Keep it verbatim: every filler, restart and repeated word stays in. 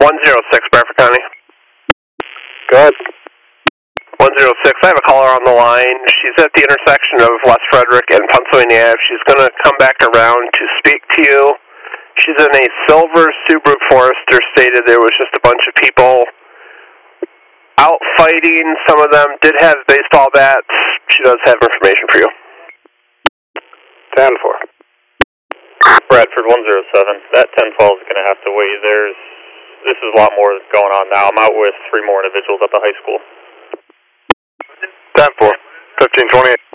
one zero six, Bradford County. Go ahead. one zero six, I have a caller on the line. She's at the intersection of West Frederick and Pennsylvania Ave. She's going to come back around to speak to you. She's in a silver Subaru Forester, stated there was just a bunch of people out fighting. Some of them did have baseball bats. She does have information for you. ten four. Bradford one zero seven. That ten twelve is going to have to wait. There's, this is a lot more that's going on now. I'm out with three more individuals at the high school. ten four. fifteen twenty-eight.